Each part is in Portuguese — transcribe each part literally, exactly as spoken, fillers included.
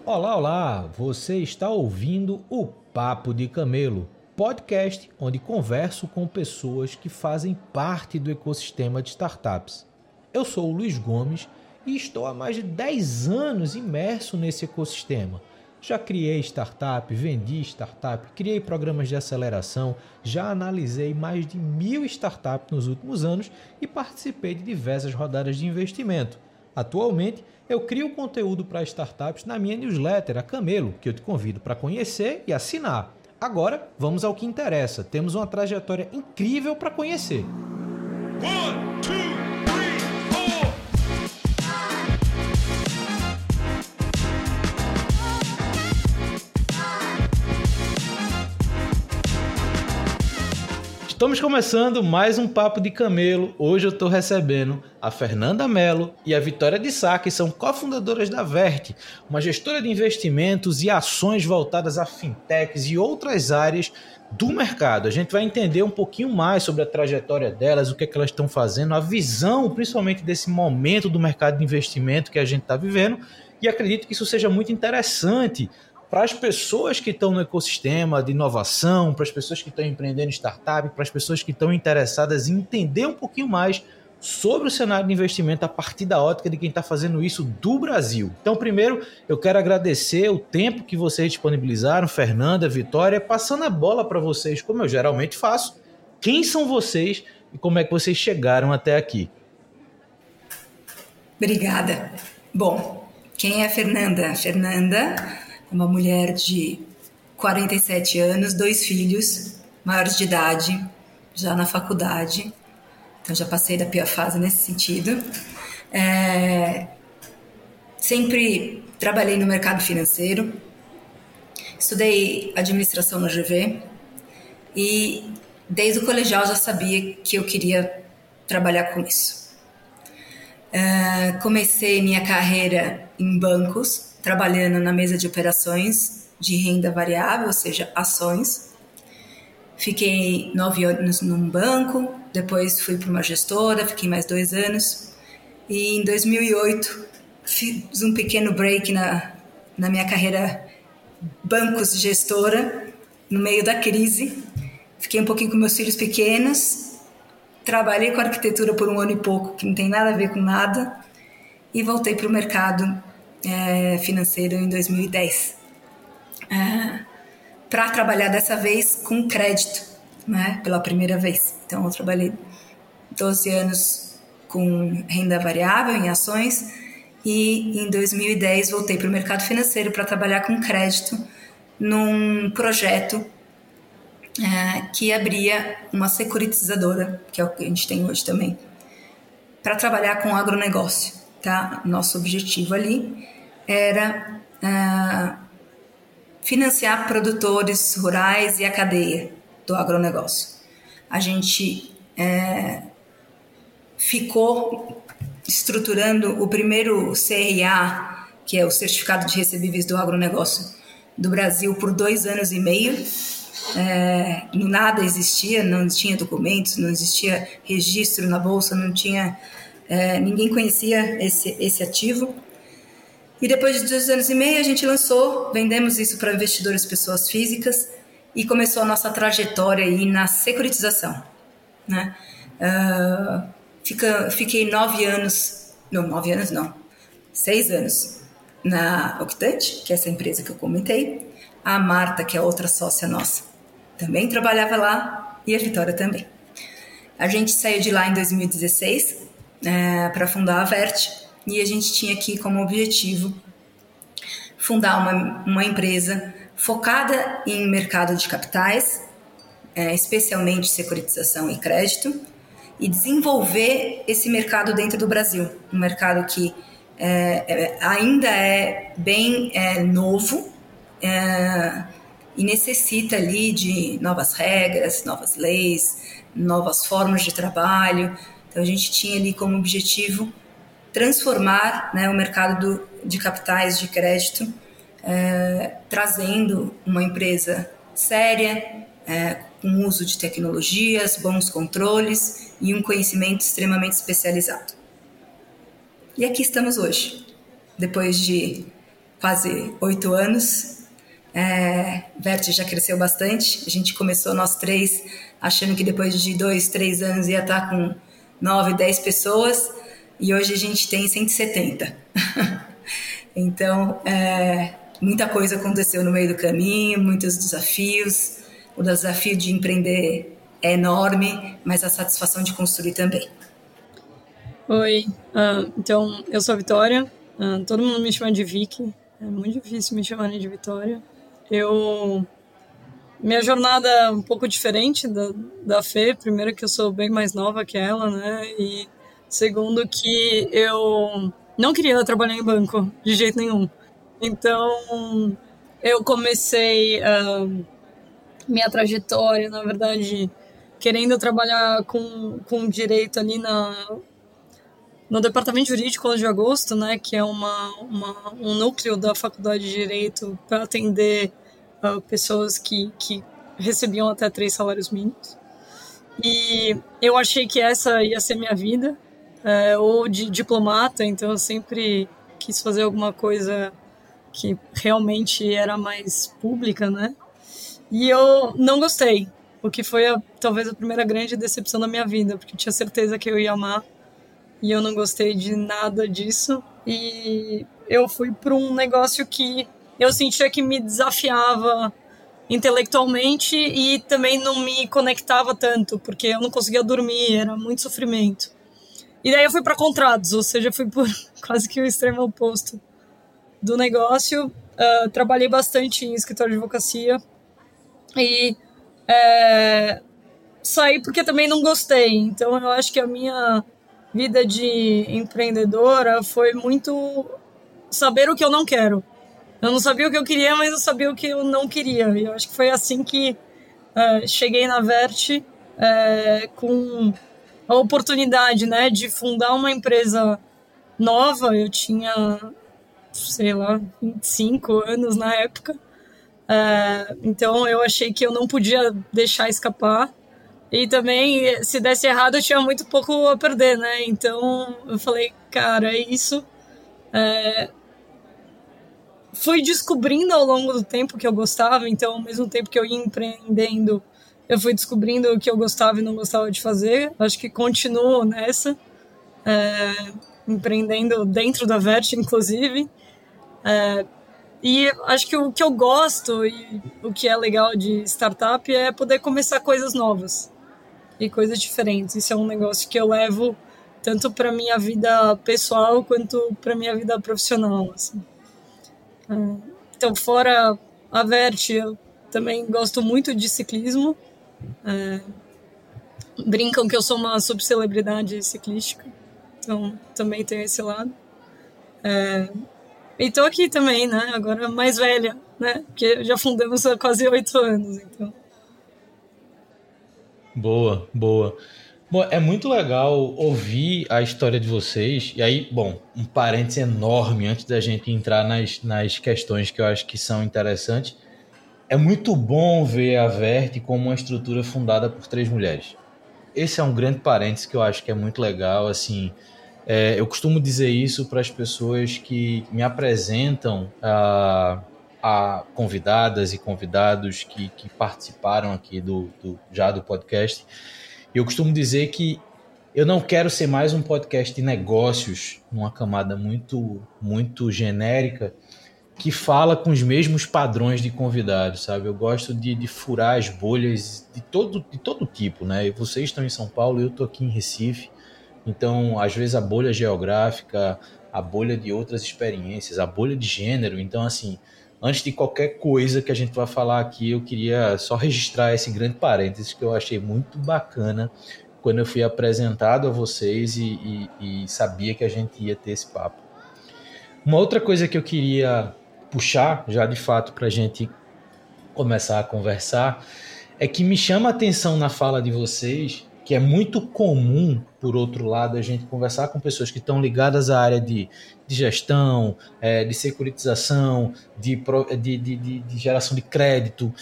Olá, olá! Você está ouvindo o Papo de Camelo, podcast onde converso com pessoas que fazem parte do ecossistema de startups. Eu sou o Luiz Gomes e estou há mais de dez anos imerso nesse ecossistema. Já criei startup, vendi startup, criei programas de aceleração, já analisei mais de mil startups nos últimos anos e participei de diversas rodadas de investimento. Atualmente, eu crio conteúdo para startups na minha newsletter, a Camelo, que eu te convido para conhecer e assinar. Agora, vamos ao que interessa. Temos uma trajetória incrível para conhecer. One, two, three, four. Estamos começando mais um Papo de Camelo. Hoje eu estou recebendo a Fernanda Mello e a Vitória de Sá, que são cofundadoras da Vert, uma gestora de investimentos e ações voltadas a fintechs e outras áreas do mercado. A gente vai entender um pouquinho mais sobre a trajetória delas, o que é que elas estão fazendo, a visão principalmente desse momento do mercado de investimento que a gente está vivendo, e acredito que isso seja muito interessante para as pessoas que estão no ecossistema de inovação, para as pessoas que estão empreendendo startup, para as pessoas que estão interessadas em entender um pouquinho mais sobre o cenário de investimento a partir da ótica de quem está fazendo isso do Brasil. Então, primeiro, eu quero agradecer o tempo que vocês disponibilizaram, Fernanda, Vitória, passando a bola para vocês, como eu geralmente faço. Quem são vocês e como é que vocês chegaram até aqui? Obrigada. Bom, quem é a Fernanda? A Fernanda uma mulher de quarenta e sete anos, dois filhos, maiores de idade, já na faculdade. Então já passei da pior fase nesse sentido. É... Sempre trabalhei no mercado financeiro, estudei administração na G V e desde o colegial já sabia que eu queria trabalhar com isso. É... Comecei minha carreira em bancos, trabalhando na mesa de operações de renda variável, ou seja, ações. Fiquei nove anos num banco, depois fui para uma gestora, fiquei mais dois anos. E em dois mil e oito fiz um pequeno break na, na minha carreira bancos gestora, no meio da crise. Fiquei um pouquinho com meus filhos pequenos, trabalhei com arquitetura por um ano e pouco, que não tem nada a ver com nada, e voltei para o mercado É, financeiro em dois mil e dez, é, para trabalhar dessa vez com crédito, né, pela primeira vez. Então eu trabalhei doze anos com renda variável em ações e em dois mil e dez voltei para o mercado financeiro para trabalhar com crédito num projeto é, que abria uma securitizadora, que é o que a gente tem hoje também, para trabalhar com agronegócio. Tá? Nosso objetivo ali era uh, financiar produtores rurais e a cadeia do agronegócio. A gente é, ficou estruturando o primeiro C R A, que é o Certificado de Recebíveis do Agronegócio do Brasil, por dois anos e meio. É, nada existia, não tinha documentos, não existia registro na bolsa, não tinha... É, ninguém conhecia esse, esse ativo. E depois de dois anos e meio a gente lançou, vendemos isso para investidores, pessoas físicas, e começou a nossa trajetória aí na securitização, né? Uh, fica, fiquei nove anos, não, nove anos não, seis anos na Octante, que é essa empresa que eu comentei. A Marta, que é outra sócia nossa, também trabalhava lá, e a Vitória também. A gente saiu de lá em dois mil e dezesseis, É, para fundar a Vert, e a gente tinha aqui como objetivo fundar uma, uma empresa focada em mercado de capitais, é, especialmente securitização e crédito, e desenvolver esse mercado dentro do Brasil, um mercado que é, é, ainda é bem é, novo é, e necessita ali de novas regras, novas leis, novas formas de trabalho. Então, a gente tinha ali como objetivo transformar, né, o mercado do, de capitais de crédito, é, trazendo uma empresa séria, é, com uso de tecnologias, bons controles e um conhecimento extremamente especializado. E aqui estamos hoje, depois de quase oito anos. É, Vert já cresceu bastante. A gente começou nós três achando que depois de dois, três anos ia estar com nove, dez pessoas, e hoje a gente tem cento e setenta. Então, é, muita coisa aconteceu no meio do caminho, muitos desafios. O desafio de empreender é enorme, mas a satisfação de construir também. Oi, uh, então eu sou a Vitória, uh, todo mundo me chama de Vicky, é muito difícil me chamarem de Vitória. Eu, minha jornada é um pouco diferente da, da Fê, primeiro que eu sou bem mais nova que ela, né, e segundo que eu não queria trabalhar em banco de jeito nenhum. Então eu comecei uh, minha trajetória, na verdade, querendo trabalhar com, com direito ali na... no Departamento Jurídico de Agosto, né, que é uma, uma, um núcleo da Faculdade de Direito para atender uh, pessoas que, que recebiam até três salários mínimos. E eu achei que essa ia ser minha vida, uh, ou de diplomata, então eu sempre quis fazer alguma coisa que realmente era mais pública, né? E eu não gostei, o que foi a, talvez a primeira grande decepção da minha vida, porque eu tinha certeza que eu ia amar, e eu não gostei de nada disso, e eu fui para um negócio que eu sentia que me desafiava intelectualmente e também não me conectava tanto, porque eu não conseguia dormir, era muito sofrimento. E daí eu fui para contratos, ou seja, fui por quase que o extremo oposto do negócio. Uh, trabalhei bastante em escritório de advocacia e é, saí porque também não gostei, então eu acho que a minha vida de empreendedora foi muito saber o que eu não quero. Eu não sabia o que eu queria, mas eu sabia o que eu não queria. E eu acho que foi assim que uh, cheguei na Vert, uh, com a oportunidade, né, de fundar uma empresa nova. Eu tinha, sei lá, vinte e cinco anos na época. Uh, então eu achei que eu não podia deixar escapar. E também, se desse errado, eu tinha muito pouco a perder, né? Então, eu falei, cara, é isso. É... Fui descobrindo ao longo do tempo que eu gostava, então, ao mesmo tempo que eu ia empreendendo, eu fui descobrindo o que eu gostava e não gostava de fazer. Acho que continuo nessa, é... empreendendo dentro da Vert, inclusive. É... E acho que o que eu gosto e o que é legal de startup é poder começar coisas novas e coisas diferentes. Isso é um negócio que eu levo tanto para minha vida pessoal quanto para minha vida profissional, assim. Então, fora a Vert, eu também gosto muito de ciclismo. É, brincam que eu sou uma subcelebridade ciclística, então também tenho esse lado. É, e tô aqui também, né? Agora mais velha, né? Porque já fundamos há quase oito anos, então. Boa, boa. Bom, é muito legal ouvir a história de vocês. E aí, bom, um parênteses enorme antes da gente entrar nas, nas questões que eu acho que são interessantes. É muito bom ver a Vert como uma estrutura fundada por três mulheres. Esse é um grande parênteses que eu acho que é muito legal. Assim, é, eu costumo dizer isso para as pessoas que me apresentam a, a convidadas e convidados que, que participaram aqui do, do, já do podcast. Eu costumo dizer que eu não quero ser mais um podcast de negócios, numa camada muito, muito genérica, que fala com os mesmos padrões de convidados, sabe? Eu gosto de, de furar as bolhas de todo, de todo tipo, né? Vocês estão em São Paulo, eu estou aqui em Recife, então, às vezes, a bolha geográfica, a bolha de outras experiências, a bolha de gênero. Então, assim, antes de qualquer coisa que a gente vai falar aqui, eu queria só registrar esse grande parênteses que eu achei muito bacana quando eu fui apresentado a vocês e, e, e sabia que a gente ia ter esse papo. Uma outra coisa que eu queria puxar, já de fato, para a gente começar a conversar, é que me chama a atenção na fala de vocês, que é muito comum, por outro lado, a gente conversar com pessoas que estão ligadas à área de, de gestão, é, de securitização, de, de, de, de geração de crédito,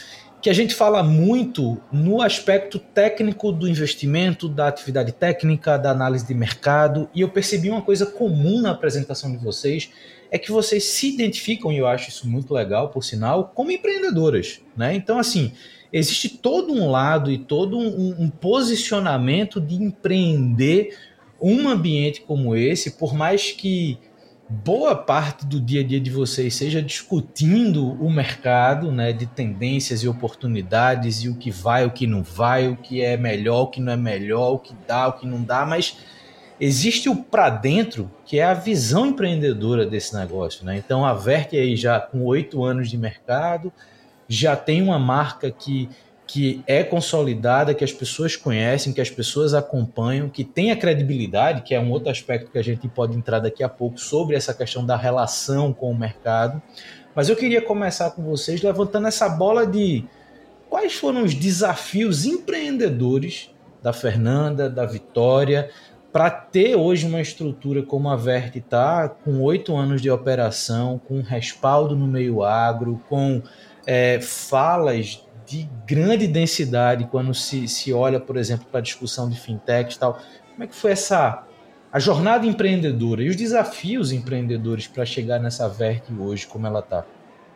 que a gente fala muito no aspecto técnico do investimento, da atividade técnica, da análise de mercado, e eu percebi uma coisa comum na apresentação de vocês, é que vocês se identificam, e eu acho isso muito legal, por sinal, como empreendedoras, né? Então, assim, existe todo um lado e todo um, um posicionamento de empreender um ambiente como esse, por mais que boa parte do dia a dia de vocês seja discutindo o mercado, né, de tendências e oportunidades e o que vai, o que não vai, o que é melhor, o que não é melhor, o que dá, o que não dá, mas existe o para dentro, que é a visão empreendedora desse negócio, né? Então a Vert aí já com oito anos de mercado, já tem uma marca que, que é consolidada, que as pessoas conhecem, que as pessoas acompanham, que tem a credibilidade, que é um outro aspecto que a gente pode entrar daqui a pouco sobre essa questão da relação com o mercado. Mas eu queria começar com vocês levantando essa bola de quais foram os desafios empreendedores da Fernanda, da Vitória, para ter hoje uma estrutura como a Vert está, com oito anos de operação, com respaldo no meio agro, com é, falas de grande densidade quando se, se olha, por exemplo, para a discussão de fintechs e tal. Como é que foi essa a jornada empreendedora e os desafios empreendedores para chegar nessa Vert hoje, como ela está?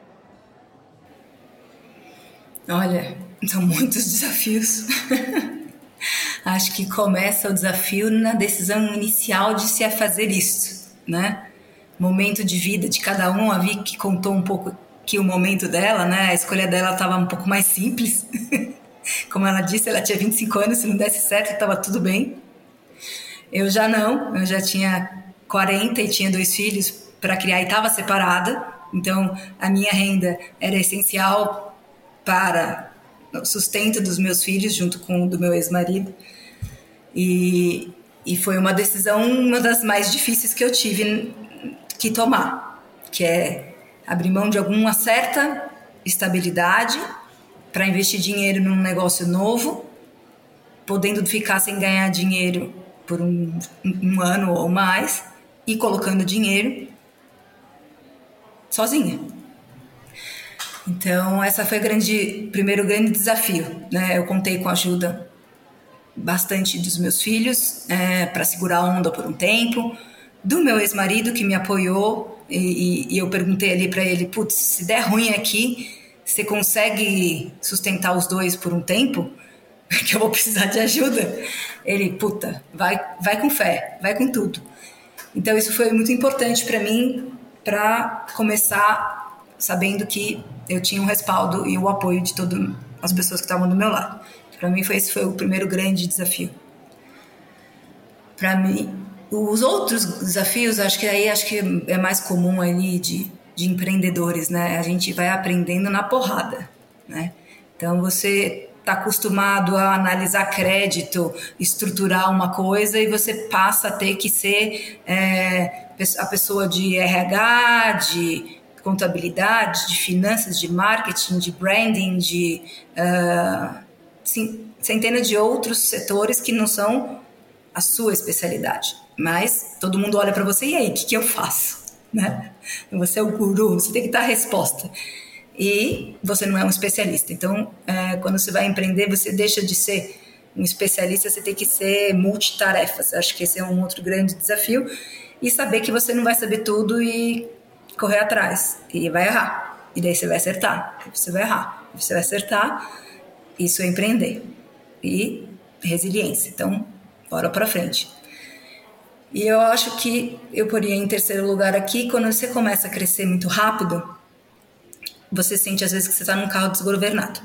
Olha, são muitos desafios. Acho que começa o desafio na decisão inicial de se fazer isso, né? Momento de vida de cada um, a Vicky contou um pouco que o momento dela, né? A escolha dela estava um pouco mais simples. Como ela disse, ela tinha vinte e cinco anos, se não desse certo, estava tudo bem. Eu já não, eu já tinha quarenta e tinha dois filhos para criar e estava separada. Então, a minha renda era essencial para o sustento dos meus filhos, junto com o do meu ex-marido. E, e foi uma decisão, uma das mais difíceis que eu tive que tomar, que é abrir mão de alguma certa estabilidade para investir dinheiro num negócio novo, podendo ficar sem ganhar dinheiro por um, um ano ou mais e colocando dinheiro sozinha. Então, essa foi o grande, primeiro grande desafio, né? Eu contei com a ajuda bastante dos meus filhos é, para segurar a onda por um tempo, do meu ex-marido que me apoiou e, e, e eu perguntei ali para ele, putz, se der ruim aqui, você consegue sustentar os dois por um tempo? Que eu vou precisar de ajuda. Ele, puta, vai, vai com fé, vai com tudo. Então isso foi muito importante para mim, para começar sabendo que eu tinha um respaldo e o apoio de todas as pessoas que estavam do meu lado. Para mim foi, esse foi o primeiro grande desafio. Para mim, os outros desafios, acho que aí acho que é mais comum ali de, de empreendedores, né? A gente vai aprendendo na porrada, né? Então você está acostumado a analisar crédito, estruturar uma coisa e você passa a ter que ser é, a pessoa de R H, de contabilidade, de finanças, de marketing, de branding, de uh, sim, centenas de outros setores que não são a sua especialidade. Mas todo mundo olha para você, e aí, o que, que eu faço? Né? Você é o guru, você tem que dar a resposta. E você não é um especialista. Então, é, quando você vai empreender, você deixa de ser um especialista, você tem que ser multitarefas. Acho que esse é um outro grande desafio. E saber que você não vai saber tudo e correr atrás. E vai errar. E daí você vai acertar. E você vai errar. E você vai acertar. Isso é empreender. E resiliência. Então, bora pra frente. E eu acho que eu poria em terceiro lugar aqui, quando você começa a crescer muito rápido, você sente às vezes que você está num carro desgovernado,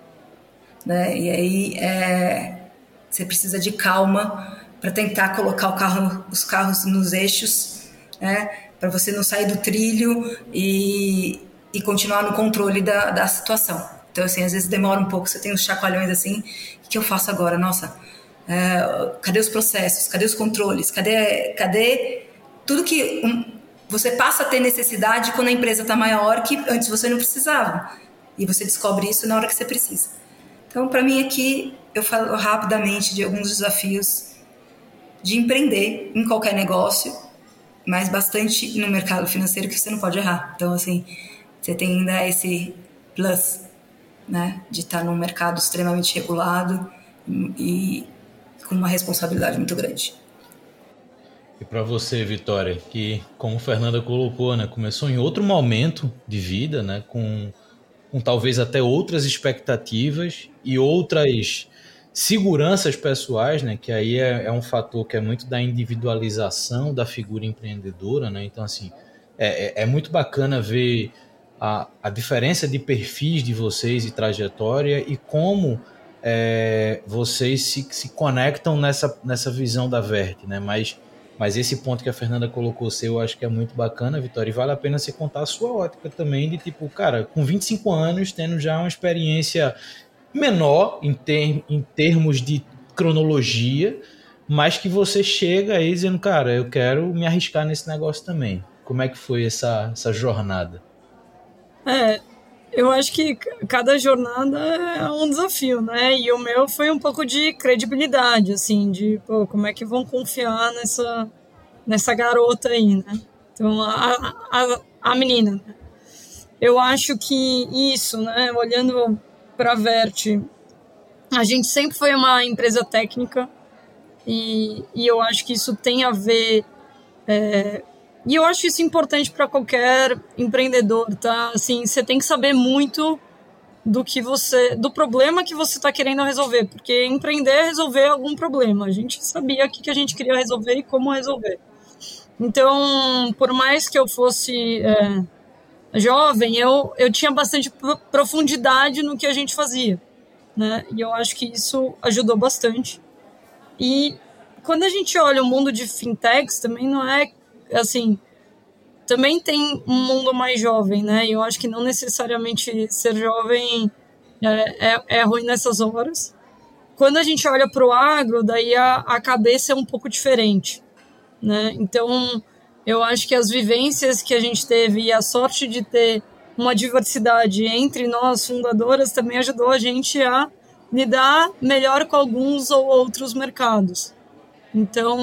né? E aí é, você precisa de calma para tentar colocar o carro, os carros nos eixos, né? Para você não sair do trilho e, e continuar no controle da, da situação. Então, assim, às vezes demora um pouco, você tem uns chacoalhões assim, o que eu faço agora? Nossa, é, cadê os processos? Cadê os controles? Cadê, cadê tudo que... Um, você passa a ter necessidade quando a empresa está maior, que antes você não precisava. E você descobre isso na hora que você precisa. Então, para mim aqui, eu falo rapidamente de alguns desafios de empreender em qualquer negócio, mas bastante no mercado financeiro que você não pode errar. Então, assim, você tem ainda esse plus né, de estar num mercado extremamente regulado e com uma responsabilidade muito grande. E para você, Vitória, que, como a Fernanda colocou, né, começou em outro momento de vida, né, com, com talvez até outras expectativas e outras seguranças pessoais, né, que aí é, é um fator que é muito da individualização da figura empreendedora, né, então assim, é, é, é muito bacana ver a, a diferença de perfis de vocês e trajetória e como é, vocês se, se conectam nessa, nessa visão da Vert, né, mas Mas esse ponto que a Fernanda colocou seu, eu acho que é muito bacana, Vitória, e vale a pena você contar a sua ótica também de tipo, cara, com vinte e cinco anos, tendo já uma experiência menor em, ter, em termos de cronologia, mas que você chega aí dizendo, cara, eu quero me arriscar nesse negócio também. Como é que foi essa, essa jornada? É, eu acho que cada jornada é um desafio, né? E o meu foi um pouco de credibilidade, assim, de pô, como é que vão confiar nessa, nessa garota aí, né? Então, a, a, a menina. Eu acho que isso, né? Olhando para a Vert, a gente sempre foi uma empresa técnica e, e eu acho que isso tem a ver... É, e eu acho isso importante para qualquer empreendedor, tá? Assim, você tem que saber muito do que você, do problema que você está querendo resolver, porque empreender é resolver algum problema. A gente sabia o que a gente queria resolver e como resolver. Então, por mais que eu fosse é, jovem, eu, eu tinha bastante profundidade no que a gente fazia, né? E eu acho que isso ajudou bastante. E quando a gente olha o mundo de fintechs, também não é assim, também tem um mundo mais jovem, né? E eu acho que não necessariamente ser jovem é, é, é ruim nessas horas. Quando a gente olha para o agro, daí a, a cabeça é um pouco diferente, né? Então, eu acho que as vivências que a gente teve e a sorte de ter uma diversidade entre nós fundadoras também ajudou a gente a lidar melhor com alguns ou outros mercados. Então,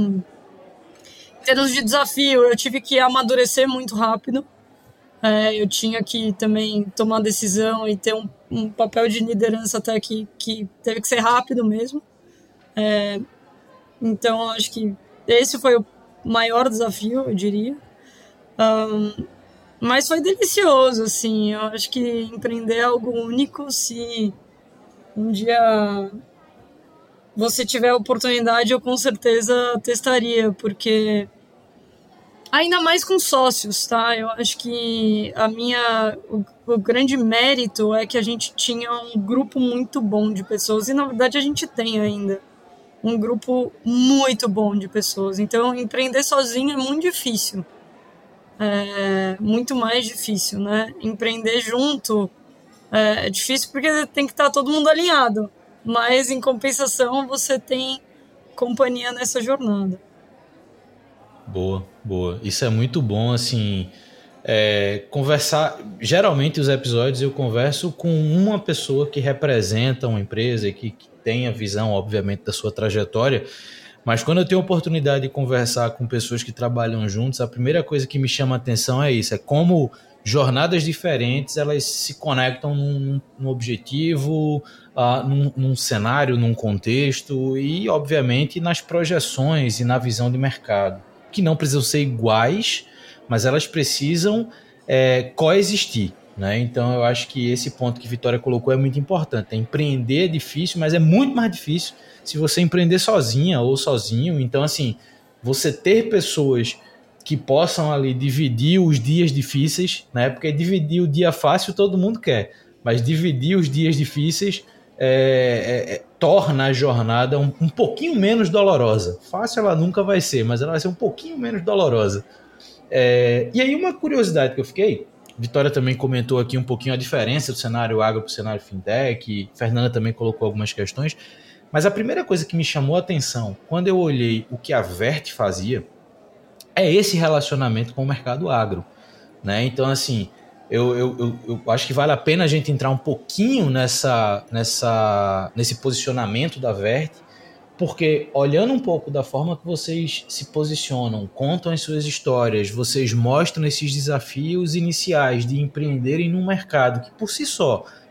em termos de desafio, eu tive que amadurecer muito rápido. É, eu tinha que também tomar decisão e ter um, um papel de liderança até que, que teve que ser rápido mesmo. É, então, acho que esse foi o maior desafio, eu diria. Um, mas foi delicioso, assim. Eu acho que empreender é algo único. Se um dia você tiver a oportunidade, eu com certeza testaria, porque ainda mais com sócios, tá? Eu acho que a minha, o, o grande mérito é que a gente tinha um grupo muito bom de pessoas, e na verdade a gente tem ainda um grupo muito bom de pessoas. Então, empreender sozinho é muito difícil. É muito mais difícil, né? Empreender junto é difícil porque tem que estar todo mundo alinhado. Mas, em compensação, você tem companhia nessa jornada. Boa, boa. Isso é muito bom, assim, é, conversar... Geralmente, os episódios eu converso com uma pessoa que representa uma empresa e que, que tem a visão, obviamente, da sua trajetória, mas quando eu tenho a oportunidade de conversar com pessoas que trabalham juntos, a primeira coisa que me chama a atenção é isso, é como jornadas diferentes, elas se conectam num, num objetivo, uh, num, num cenário, num contexto e, obviamente, nas projeções e na visão de mercado, que não precisam ser iguais, mas elas precisam é, coexistir, né? Então, eu acho que esse ponto que a Vitória colocou é muito importante. É empreender é difícil, mas é muito mais difícil se você empreender sozinha ou sozinho. Então, assim, você ter pessoas que possam ali dividir os dias difíceis, né? Porque dividir o dia fácil todo mundo quer, mas dividir os dias difíceis é, é, é, torna a jornada um, um pouquinho menos dolorosa. Fácil ela nunca vai ser, mas ela vai ser um pouquinho menos dolorosa. É, e aí uma curiosidade que eu fiquei, Vitória também comentou aqui um pouquinho a diferença do cenário agro para o cenário fintech, Fernanda também colocou algumas questões, mas a primeira coisa que me chamou a atenção quando eu olhei o que a Vert fazia é esse relacionamento com o mercado agro, né? Então, assim, eu, eu, eu, eu acho que vale a pena a gente entrar um pouquinho nessa, nessa, nesse posicionamento da Vert, porque olhando um pouco da forma que vocês se posicionam, contam as suas histórias, vocês mostram esses desafios iniciais de empreenderem num mercado que por si só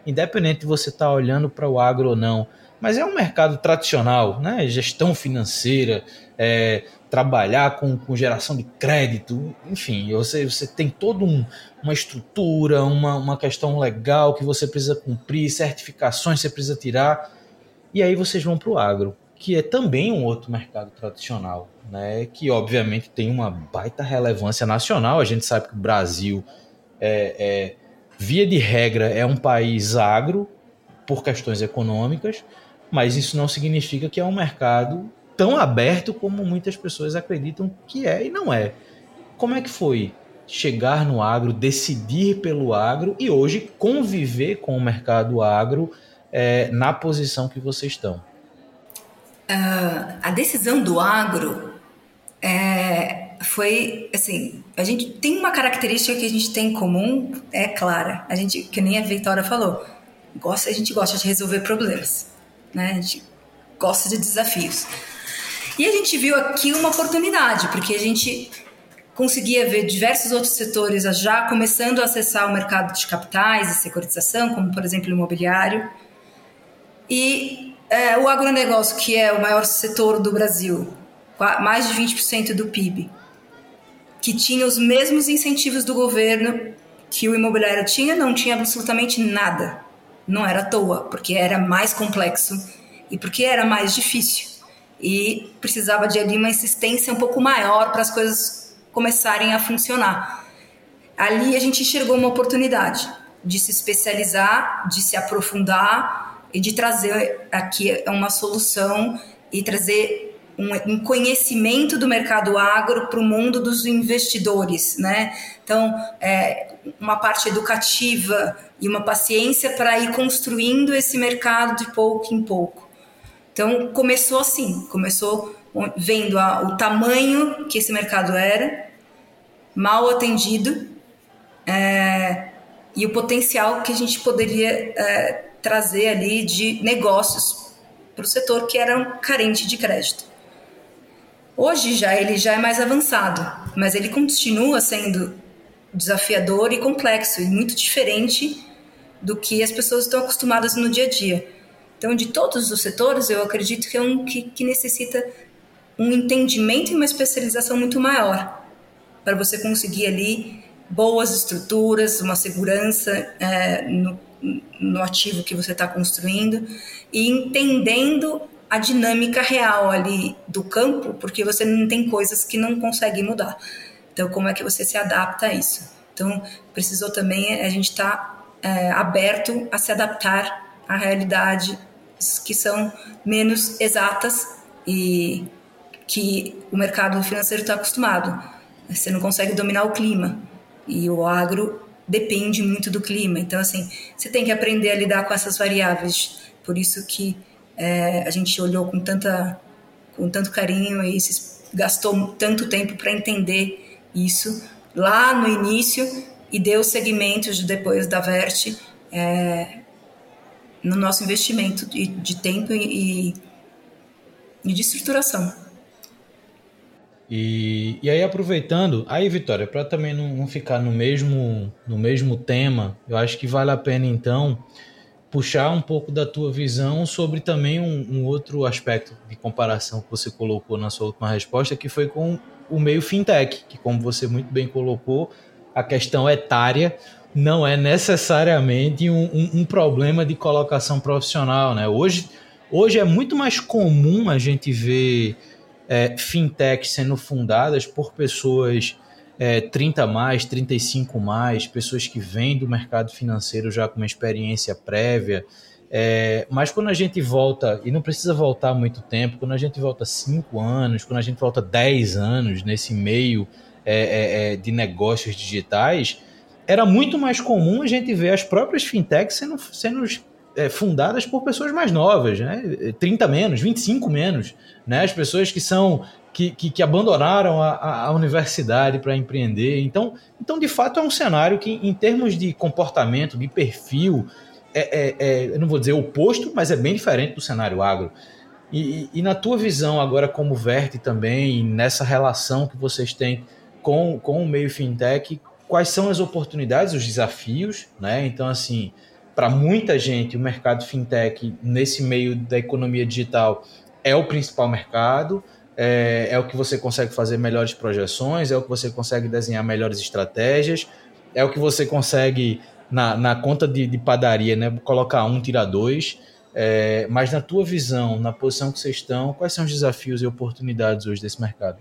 independente de você estar olhando para o agro ou não, mas é um mercado tradicional, né? Gestão financeira, é, trabalhar com, com geração de crédito, enfim, você, você tem toda um, uma estrutura, uma, uma questão legal que você precisa cumprir, certificações que você precisa tirar, e aí vocês vão para o agro, que é também um outro mercado tradicional, né? Que obviamente tem uma baita relevância nacional. A gente sabe que o Brasil, é, é, via de regra, é um país agro por questões econômicas, mas isso não significa que é um mercado tão aberto como muitas pessoas acreditam que é e não é. Como é que foi chegar no agro, decidir pelo agro e hoje conviver com o mercado agro é, na posição que vocês estão? Uh, a decisão do agro é, foi, assim, a gente tem uma característica que a gente tem em comum, é clara. A gente, que nem a Vitória falou, gosta, a gente gosta de resolver problemas, né? A gente gosta de desafios. E a gente viu aqui uma oportunidade, porque a gente conseguia ver diversos outros setores já começando a acessar o mercado de capitais e securitização, como, por exemplo, o imobiliário. E é, o agronegócio, que é o maior setor do Brasil, mais de vinte por cento do P I B, que tinha os mesmos incentivos do governo que o imobiliário tinha, não tinha absolutamente nada. Não era à toa, porque era mais complexo e porque era mais difícil. E precisava de ali uma insistência um pouco maior para as coisas começarem a funcionar. Ali a gente enxergou uma oportunidade de se especializar, de se aprofundar e de trazer aqui uma solução e trazer um, um conhecimento do mercado agro para o mundo dos investidores, né? Então, é, uma parte educativa e uma paciência para ir construindo esse mercado de pouco em pouco. Então, começou assim, começou vendo a, o tamanho que esse mercado era, mal atendido, é, e o potencial que a gente poderia é, trazer ali de negócios para o setor que era carente de crédito. Hoje já ele já é mais avançado, mas ele continua sendo desafiador e complexo e muito diferente do que as pessoas estão acostumadas no dia a dia. Então, de todos os setores, eu acredito que é um que, que necessita um entendimento e uma especialização muito maior para você conseguir ali boas estruturas, uma segurança é, no, no ativo que você está construindo e entendendo a dinâmica real ali do campo, porque você não tem coisas que não consegue mudar. Então, como é que você se adapta a isso? Então, precisou também a gente estar tá, é, aberto a se adaptar à realidade que são menos exatas e que o mercado financeiro está acostumado. Você não consegue dominar o clima e o agro depende muito do clima. Então, assim, você tem que aprender a lidar com essas variáveis. Por isso que é, a gente olhou com, tanta, com tanto carinho e se gastou tanto tempo para entender isso lá no início e deu segmentos depois da Vert é, no nosso investimento de, de tempo e, e de estruturação. E, e aí, aproveitando, aí, Vitória, para também não, não ficar no mesmo, no mesmo tema, eu acho que vale a pena, então, puxar um pouco da tua visão sobre também um, um outro aspecto de comparação que você colocou na sua última resposta, que foi com o meio fintech, que, como você muito bem colocou, a questão etária não é necessariamente um, um, um problema de colocação profissional, né? Hoje, hoje é muito mais comum a gente ver é, fintechs sendo fundadas por pessoas é, trinta mais, trinta e cinco mais, pessoas que vêm do mercado financeiro já com uma experiência prévia. É, mas quando a gente volta, e não precisa voltar muito tempo, quando a gente volta cinco anos, quando a gente volta dez anos nesse meio é, é, de negócios digitais, era muito mais comum a gente ver as próprias fintechs sendo, sendo é, fundadas por pessoas mais novas, né? trinta menos, vinte e cinco menos, né? As pessoas que são que, que, que abandonaram a, a universidade para empreender. Então, então, de fato, é um cenário que, em termos de comportamento, de perfil, é, é, é, eu não vou dizer oposto, mas é bem diferente do cenário agro. E, e, e na tua visão agora como Vert também, nessa relação que vocês têm com, com o meio fintech, quais são as oportunidades, os desafios, né? Então, assim, para muita gente, o mercado fintech, nesse meio da economia digital, é o principal mercado, é, é o que você consegue fazer melhores projeções, é o que você consegue desenhar melhores estratégias, é o que você consegue, na, na conta de, de padaria, né, colocar um, tirar dois. É, mas na tua visão, na posição que vocês estão, quais são os desafios e oportunidades hoje desse mercado?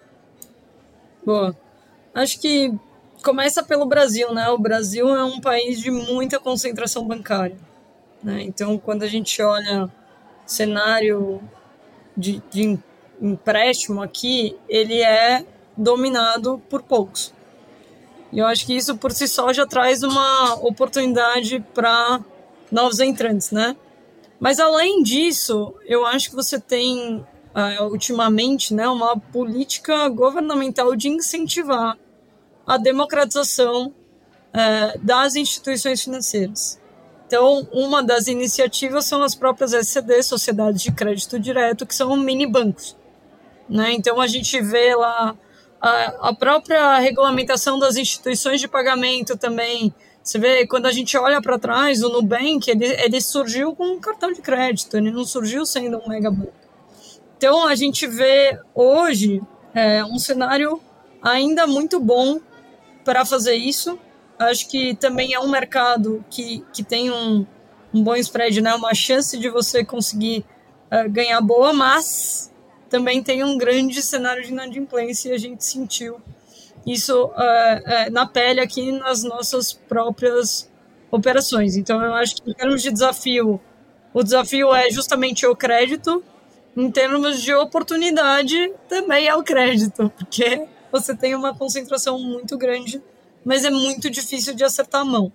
Boa. Acho que começa pelo Brasil, né? O Brasil é um país de muita concentração bancária, né? Então, quando a gente olha cenário de, de empréstimo aqui, ele é dominado por poucos. E eu acho que isso por si só já traz uma oportunidade para novos entrantes, né? Mas além disso, eu acho que você tem uh, ultimamente, né, uma política governamental de incentivar a democratização uh, das instituições financeiras. Então, uma das iniciativas são as próprias S C D, Sociedades de Crédito Direto, que são mini bancos, né? Então, a gente vê lá a, a própria regulamentação das instituições de pagamento também. Você vê, quando a gente olha para trás, o Nubank, ele, ele surgiu com um cartão de crédito, ele não surgiu sendo um megabanco. Então, a gente vê hoje é, um cenário ainda muito bom para fazer isso. Acho que também é um mercado que, que tem um, um bom spread, né? Uma chance de você conseguir uh, ganhar boa, mas também tem um grande cenário de inadimplência e a gente sentiu isso uh, uh, na pele aqui nas nossas próprias operações. Então, eu acho que em termos de desafio, o desafio é justamente o crédito. Em termos de oportunidade, também é o crédito, porque você tem uma concentração muito grande, mas é muito difícil de acertar a mão.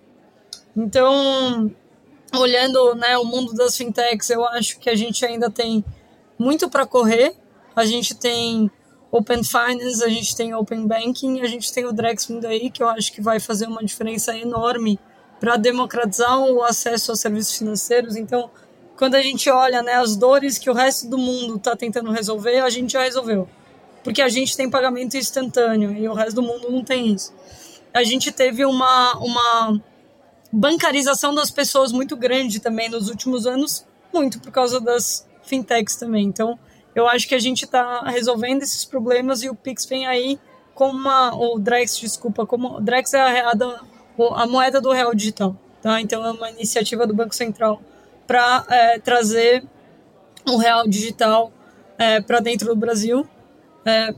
Então, olhando, né, o mundo das fintechs, eu acho que a gente ainda tem muito para correr. A gente tem Open Finance, a gente tem Open Banking, a gente tem o Drex vindo aí, que eu acho que vai fazer uma diferença enorme para democratizar o acesso a serviços financeiros. Então, quando a gente olha, né, as dores que o resto do mundo está tentando resolver, a gente já resolveu. Porque a gente tem pagamento instantâneo e o resto do mundo não tem isso. A gente teve uma, uma bancarização das pessoas muito grande também nos últimos anos, muito por causa das fintechs também. Então, eu acho que a gente está resolvendo esses problemas e o Pix vem aí como uma... O Drex, desculpa, como... O Drex é a, a, a moeda do real digital, tá? Então, é uma iniciativa do Banco Central para é, trazer o real digital é, para dentro do Brasil. É,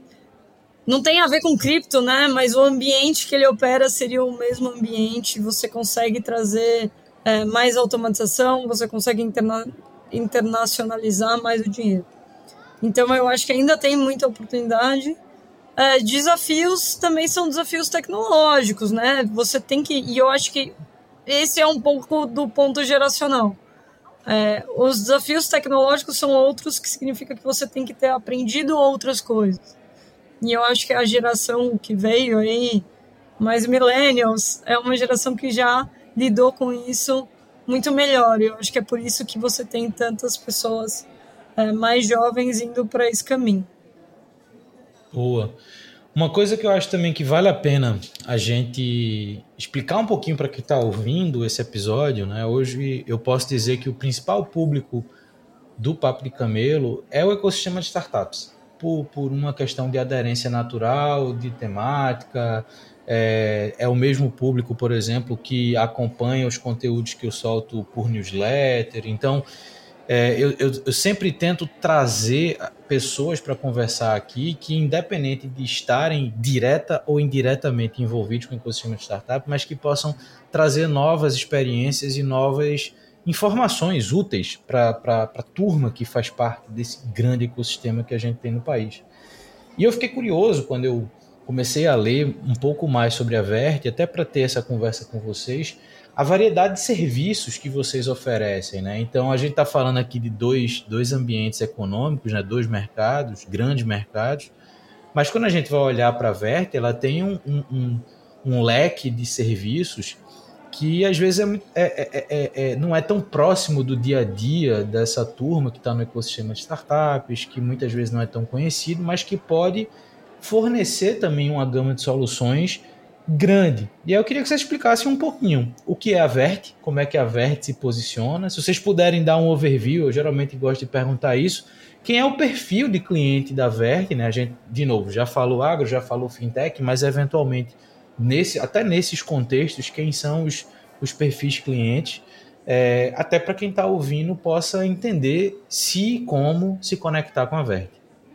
não tem a ver com cripto, né? Mas o ambiente que ele opera seria o mesmo ambiente. Você consegue trazer é, mais automatização, você consegue interna internacionalizar mais o dinheiro. Então, eu acho que ainda tem muita oportunidade. É, desafios também são desafios tecnológicos, né? Você tem que... E eu acho que esse é um pouco do ponto geracional. É, os desafios tecnológicos são outros, que significa que você tem que ter aprendido outras coisas. E eu acho que a geração que veio aí, mais millennials, é uma geração que já lidou com isso muito melhor. Eu acho que é por isso que você tem tantas pessoas é, mais jovens indo para esse caminho. Boa. Uma coisa que eu acho também que vale a pena a gente explicar um pouquinho para quem está ouvindo esse episódio, né? Hoje eu posso dizer que o principal público do Papo de Camelo é o ecossistema de startups, por, por uma questão de aderência natural, de temática. É, é o mesmo público, por exemplo, que acompanha os conteúdos que eu solto por newsletter. Então, É, eu, eu, eu sempre tento trazer pessoas para conversar aqui que, independente de estarem direta ou indiretamente envolvidos com o ecossistema de startup, mas que possam trazer novas experiências e novas informações úteis para a turma que faz parte desse grande ecossistema que a gente tem no país. E eu fiquei curioso quando eu comecei a ler um pouco mais sobre a Vert, até para ter essa conversa com vocês, a variedade de serviços que vocês oferecem, né? Então, a gente está falando aqui de dois, dois ambientes econômicos, né? Dois mercados, grandes mercados, mas quando a gente vai olhar para a Vert, ela tem um, um, um leque de serviços que, às vezes, é, é, é, é, não é tão próximo do dia a dia dessa turma que está no ecossistema de startups, que muitas vezes não é tão conhecido, mas que pode fornecer também uma gama de soluções grande. E aí eu queria que você explicasse um pouquinho o que é a Vert, como é que a Vert se posiciona. Se vocês puderem dar um overview, eu geralmente gosto de perguntar isso. Quem é o perfil de cliente da Vert, né? A gente, de novo, já falou agro, já falou fintech, mas eventualmente, nesse, até nesses contextos, quem são os, os perfis clientes, é, até para quem está ouvindo possa entender se e como se conectar com a Vert.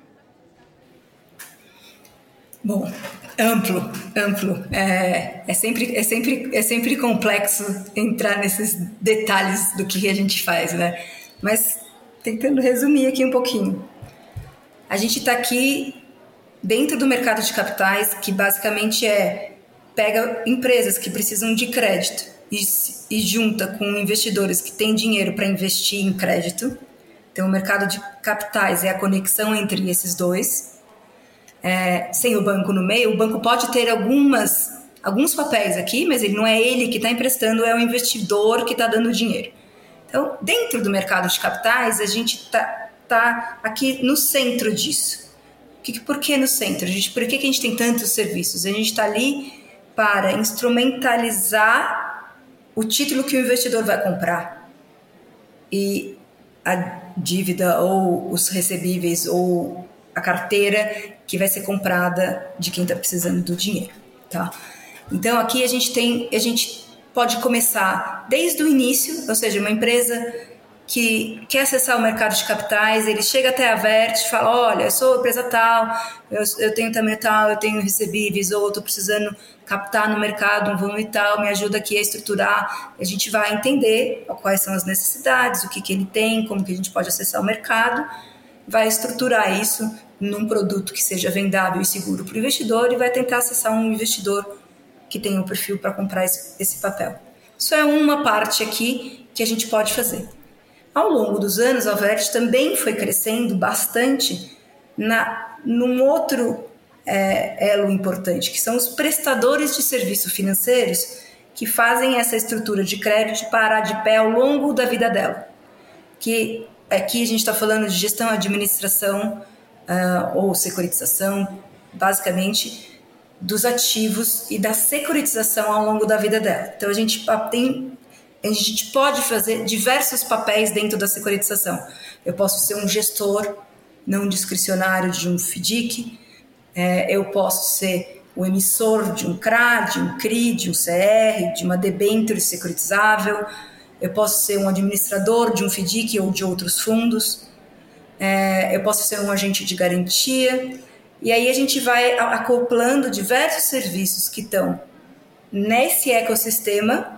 Bom, amplo, amplo. É, é, sempre, é, sempre, é sempre complexo entrar nesses detalhes do que a gente faz, né? Mas tentando resumir aqui um pouquinho. A gente está aqui dentro do mercado de capitais, que basicamente é pega empresas que precisam de crédito e, e junta com investidores que têm dinheiro para investir em crédito. Então, o mercado de capitais é a conexão entre esses dois. É, sem o banco no meio, o banco pode ter algumas, alguns papéis aqui, mas ele não é ele que está emprestando, é o investidor que está dando dinheiro. Então, dentro do mercado de capitais, a gente está tá aqui no centro disso. Que, por que no centro? A gente, por que, que a gente tem tantos serviços? A gente está ali para instrumentalizar o título que o investidor vai comprar. E a dívida ou os recebíveis ou a carteira que vai ser comprada de quem está precisando do dinheiro, tá? Então, aqui a gente tem, a gente pode começar desde o início, ou seja, uma empresa que quer acessar o mercado de capitais, ele chega até a Vert e fala, olha, eu sou empresa tal, eu, eu tenho também tal, eu tenho recebíveis, ou estou precisando captar no mercado um volume tal, me ajuda aqui a estruturar. A gente vai entender quais são as necessidades, o que, que ele tem, como que a gente pode acessar o mercado, vai estruturar isso num produto que seja vendável e seguro para o investidor e vai tentar acessar um investidor que tenha o perfil para comprar esse, esse papel. Isso é uma parte aqui que a gente pode fazer. Ao longo dos anos, a Vert também foi crescendo bastante na, num outro é, elo importante, que são os prestadores de serviços financeiros que fazem essa estrutura de crédito parar de pé ao longo da vida dela. Que aqui a gente está falando de gestão, administração uh, ou securitização, basicamente dos ativos e da securitização ao longo da vida dela. Então a gente tem, a gente pode fazer diversos papéis dentro da securitização. Eu posso ser um gestor não discricionário de um FDIC, é, eu posso ser o emissor de um C R A, de um C R I, de um C R, de uma debênture securitizável. Eu posso ser um administrador de um FDIC ou de outros fundos. É, eu posso ser um agente de garantia. E aí a gente vai acoplando diversos serviços que estão nesse ecossistema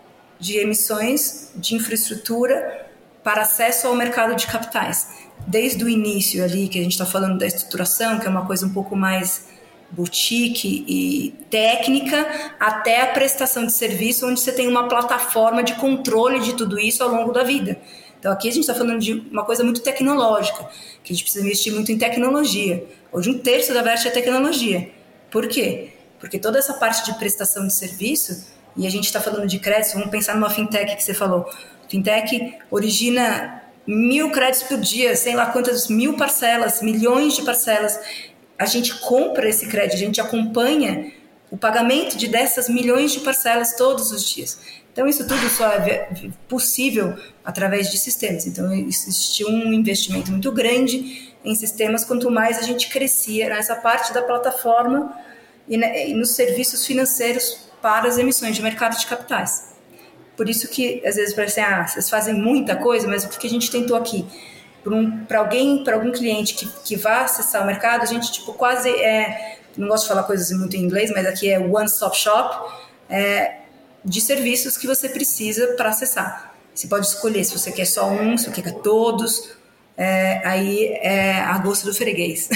de emissões, de infraestrutura para acesso ao mercado de capitais. Desde o início ali, que a gente está falando da estruturação, que é uma coisa um pouco mais boutique e técnica, até a prestação de serviço, onde você tem uma plataforma de controle de tudo isso ao longo da vida. Então aqui a gente está falando de uma coisa muito tecnológica, que a gente precisa investir muito em tecnologia. Hoje um terço da Vert é tecnologia. Por quê? Porque toda essa parte de prestação de serviço, e a gente está falando de crédito, vamos pensar numa fintech que você falou. Fintech origina mil créditos por dia, sei lá quantas mil parcelas, milhões de parcelas. A gente compra esse crédito, a gente acompanha o pagamento de dessas milhões de parcelas todos os dias. Então, isso tudo só é possível através de sistemas. Então, existe um investimento muito grande em sistemas, quanto mais a gente crescia nessa parte da plataforma e, né, e nos serviços financeiros para as emissões de mercado de capitais. Por isso que, às vezes, parece assim, ah, vocês fazem muita coisa, mas o que a gente tentou aqui? Para um, alguém, para algum cliente que, que vá acessar o mercado, a gente tipo, quase é, não gosto de falar coisas muito em inglês, mas aqui é one-stop shop, é, de serviços que você precisa para acessar. Você pode escolher se você quer só um, se você quer todos, é, aí é a gosto do freguês.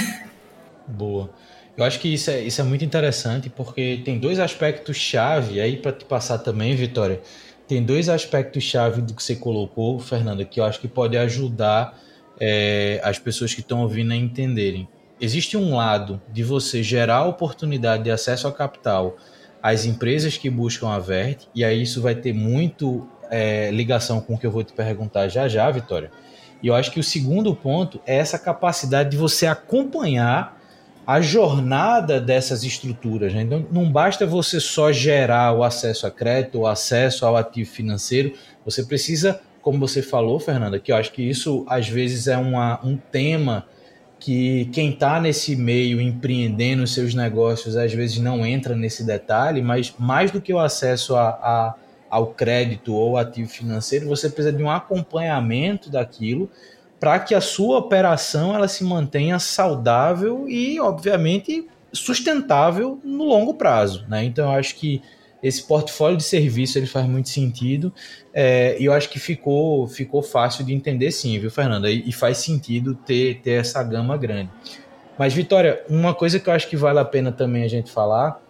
Boa. Eu acho que isso é, isso é muito interessante, porque tem dois aspectos-chave, aí para te passar também, Vitória, tem dois aspectos-chave do que você colocou, Fernanda, que eu acho que pode ajudar é, as pessoas que estão ouvindo a entenderem. Existe um lado de você gerar oportunidade de acesso ao capital às empresas que buscam a Vert, e aí isso vai ter muito é, ligação com o que eu vou te perguntar já já, Vitória. E eu acho que o segundo ponto é essa capacidade de você acompanhar a jornada dessas estruturas, né? Então, não basta você só gerar o acesso a crédito, o acesso ao ativo financeiro, você precisa, como você falou, Fernanda, que eu acho que isso às vezes é uma, um tema que quem está nesse meio empreendendo seus negócios às vezes não entra nesse detalhe, mas mais do que o acesso a, a, ao crédito ou ativo financeiro, você precisa de um acompanhamento daquilo para que a sua operação ela se mantenha saudável e, obviamente, sustentável no longo prazo, né? Então, eu acho que esse portfólio de serviço ele faz muito sentido é, e eu acho que ficou, ficou fácil de entender sim, viu, Fernanda? E, e faz sentido ter, ter essa gama grande. Mas, Vitória, uma coisa que eu acho que vale a pena também a gente falar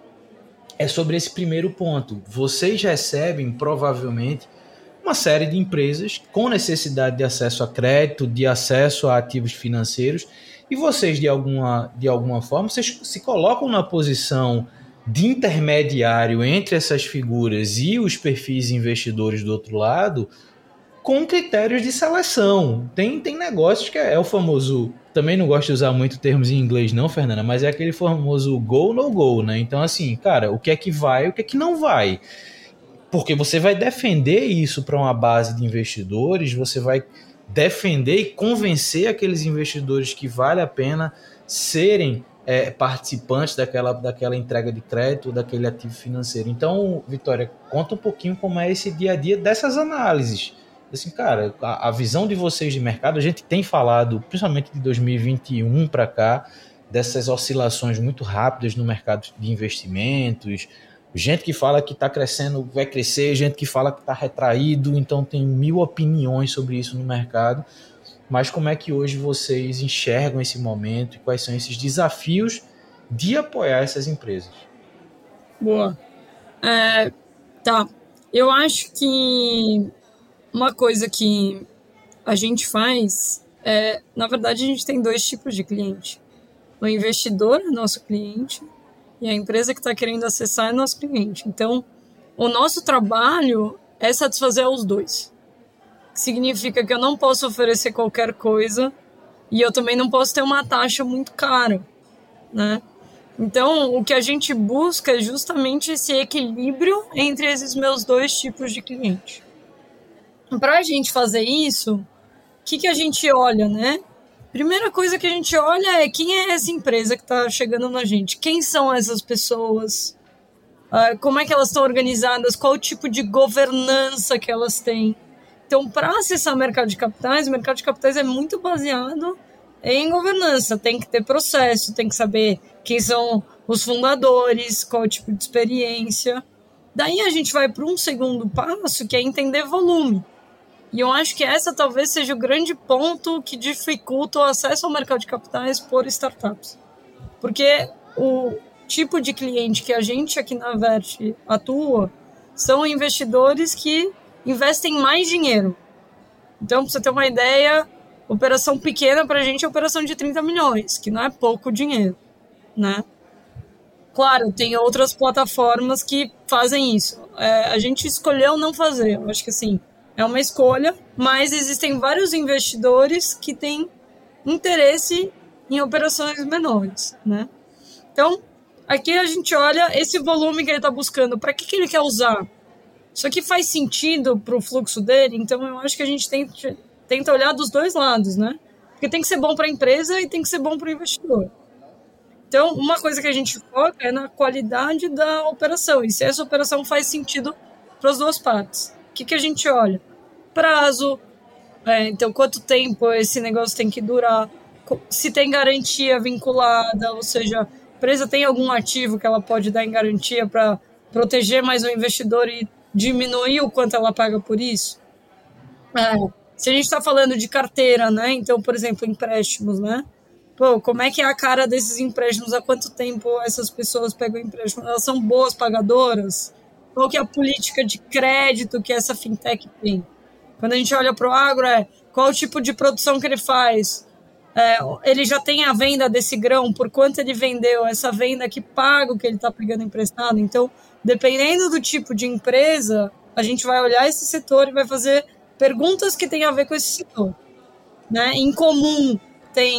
é sobre esse primeiro ponto. Vocês recebem, provavelmente, uma série de empresas com necessidade de acesso a crédito, de acesso a ativos financeiros, e vocês, de alguma, de alguma forma, vocês se colocam na posição de intermediário entre essas figuras e os perfis investidores do outro lado, com critérios de seleção. Tem, tem negócios que é, é o famoso... Também não gosto de usar muito termos em inglês não, Fernanda, mas é aquele famoso go, no go, né? Então, assim, cara, o que é que vai, o que é que não vai? Porque você vai defender isso para uma base de investidores, você vai defender e convencer aqueles investidores que vale a pena serem é, participantes daquela, daquela entrega de crédito, daquele ativo financeiro. Então, Vitória, conta um pouquinho como é esse dia a dia dessas análises. Assim, cara, a, a visão de vocês de mercado, a gente tem falado, principalmente de dois mil e vinte e um para cá, dessas oscilações muito rápidas no mercado de investimentos, gente que fala que está crescendo, vai crescer, gente que fala que está retraído, então tem mil opiniões sobre isso no mercado. Mas como é que hoje vocês enxergam esse momento e quais são esses desafios de apoiar essas empresas? Boa. É, tá. Eu acho que uma coisa que a gente faz é, na verdade, a gente tem dois tipos de cliente. O investidor é nosso cliente e a empresa que está querendo acessar é nosso cliente. Então, o nosso trabalho é satisfazer os dois. Significa que eu não posso oferecer qualquer coisa e eu também não posso ter uma taxa muito cara, né? Então, o que a gente busca é justamente esse equilíbrio entre esses meus dois tipos de cliente. Para a gente fazer isso, o que, que a gente olha, né? Primeira coisa que a gente olha é quem é essa empresa que está chegando na gente, quem são essas pessoas, uh, como é que elas estão organizadas, qual o tipo de governança que elas têm. Então, para acessar o mercado de capitais, o mercado de capitais é muito baseado em governança, tem que ter processo, tem que saber quem são os fundadores, qual o tipo de experiência. Daí a gente vai para um segundo passo, que é entender volume. E eu acho que essa talvez seja o grande ponto que dificulta o acesso ao mercado de capitais por startups. Porque o tipo de cliente que a gente aqui na Vert atua são investidores que investem mais dinheiro. Então, para você ter uma ideia, operação pequena para a gente é operação de trinta milhões, que não é pouco dinheiro, né? Claro, tem outras plataformas que fazem isso. É, a gente escolheu não fazer. Eu acho que assim, é uma escolha, mas existem vários investidores que têm interesse em operações menores, né? Então, aqui a gente olha esse volume que ele está buscando, para que, que ele quer usar? Isso aqui faz sentido para o fluxo dele? Então, eu acho que a gente tenta, tenta olhar dos dois lados, né? Porque tem que ser bom para a empresa e tem que ser bom para o investidor. Então, uma coisa que a gente foca é na qualidade da operação, e se essa operação faz sentido para as duas partes. O que, que a gente olha? Prazo, é, então quanto tempo esse negócio tem que durar, se tem garantia vinculada, ou seja, a empresa tem algum ativo que ela pode dar em garantia para proteger mais o investidor e diminuir o quanto ela paga por isso. É, se a gente está falando de carteira, né? Então, por exemplo, empréstimos, né? Pô, como é que é a cara desses empréstimos? Há quanto tempo essas pessoas pegam empréstimo? Elas são boas pagadoras? Qual que é a política de crédito que essa fintech tem? Quando a gente olha para o agro, é qual o tipo de produção que ele faz? É, ele já tem a venda desse grão, por quanto ele vendeu, essa venda que paga o que ele está pegando emprestado. Então, dependendo do tipo de empresa, a gente vai olhar esse setor e vai fazer perguntas que têm a ver com esse setor, né? Em comum, tem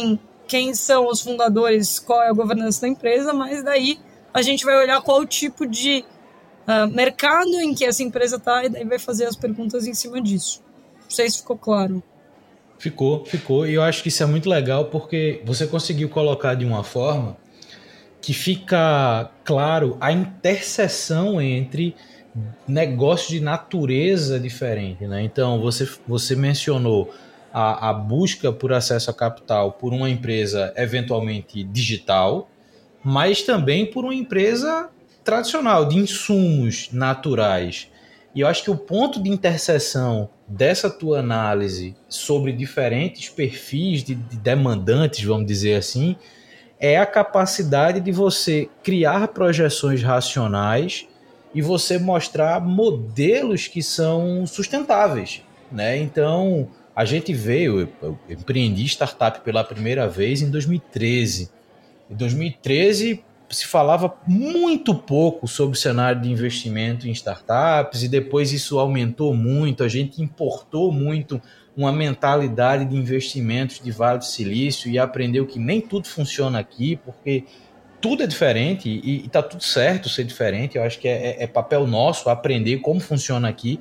quem são os fundadores, qual é a governança da empresa, mas daí a gente vai olhar qual tipo de uh, mercado em que essa empresa está e daí vai fazer as perguntas em cima disso. Não sei se ficou claro. Ficou, ficou. E eu acho que isso é muito legal porque você conseguiu colocar de uma forma que fica claro a interseção entre negócios de natureza diferente, né? Então, você, você mencionou a, a busca por acesso a capital por uma empresa eventualmente digital, mas também por uma empresa tradicional, de insumos naturais. E eu acho que o ponto de interseção dessa tua análise sobre diferentes perfis de, de demandantes, vamos dizer assim, é a capacidade de você criar projeções racionais e você mostrar modelos que são sustentáveis, né? Então, a gente veio, eu, eu empreendi startup pela primeira vez em dois mil e treze. Em dois mil e treze se falava muito pouco sobre o cenário de investimento em startups e depois isso aumentou muito, a gente importou muito uma mentalidade de investimentos de Vale do Silício e aprendeu que nem tudo funciona aqui, porque tudo é diferente e está tudo certo ser diferente. Eu acho que é, é, é papel nosso aprender como funciona aqui.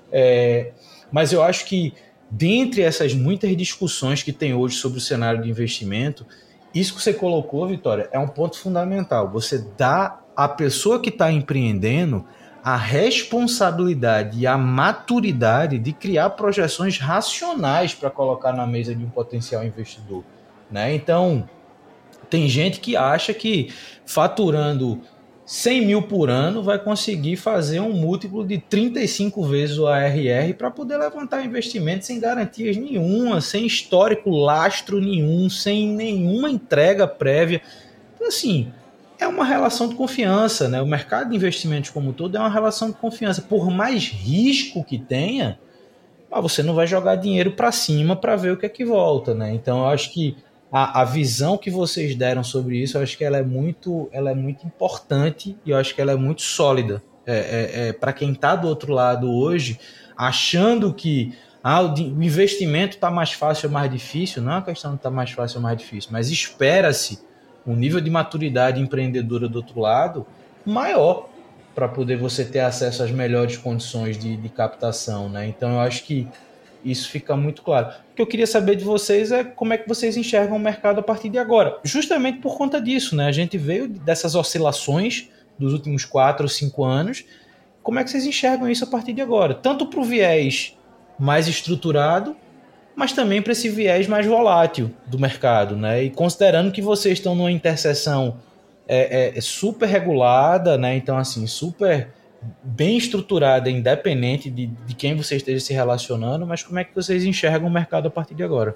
É, mas eu acho que dentre essas muitas discussões que tem hoje sobre o cenário de investimento, isso que você colocou, Vitória, é um ponto fundamental. Você dá à pessoa que está empreendendo a responsabilidade e a maturidade de criar projeções racionais para colocar na mesa de um potencial investidor, né? Então, tem gente que acha que faturando cem mil por ano vai conseguir fazer um múltiplo de trinta e cinco vezes o A R R para poder levantar investimento sem garantias nenhuma, sem histórico lastro nenhum, sem nenhuma entrega prévia. Então, assim, é uma relação de confiança, né? O mercado de investimentos como um todo é uma relação de confiança. Por mais risco que tenha, você não vai jogar dinheiro para cima para ver o que é que volta, né? Então, eu acho que A, a visão que vocês deram sobre isso, eu acho que ela é muito, ela é muito importante e eu acho que ela é muito sólida. É, é, é, para quem está do outro lado hoje, achando que ah, o, o investimento está mais fácil ou mais difícil, não é uma questão de estar tá mais fácil ou mais difícil, mas espera-se um nível de maturidade empreendedora do outro lado maior para poder você ter acesso às melhores condições de, de captação, né? Então eu acho que isso fica muito claro. O que eu queria saber de vocês é como é que vocês enxergam o mercado a partir de agora. Justamente por conta disso, né? A gente veio dessas oscilações dos últimos quatro ou cinco anos. Como é que vocês enxergam isso a partir de agora? Tanto para o viés mais estruturado, mas também para esse viés mais volátil do mercado, né? E considerando que vocês estão numa interseção é, é, super regulada, né? Então, assim, super bem estruturada, independente de, de quem você esteja se relacionando, mas como é que vocês enxergam o mercado a partir de agora?